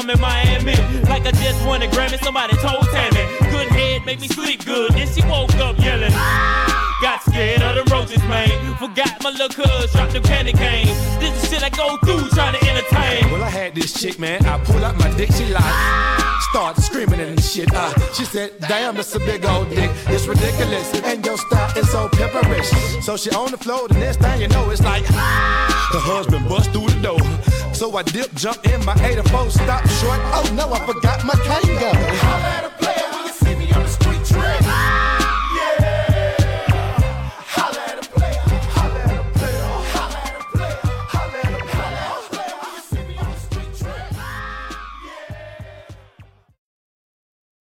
I'm in Miami. Like I just won a Grammy, somebody told Tammy. Good head make me sleep good, then she woke up yelling. Got scared of the roaches, man. Forgot my little cuz, dropped the candy cane. This is shit I go through trying to entertain. Well, I had this chick, man. I pull out my dick, she like, started screaming and shit. She said, damn, that's a big old dick. It's ridiculous, and your style is so pepperish. So she on the floor, the next thing you know, it's like, the husband bust through the door. So I dip, jump in my 84, stop short. Oh no, I forgot my Kangol.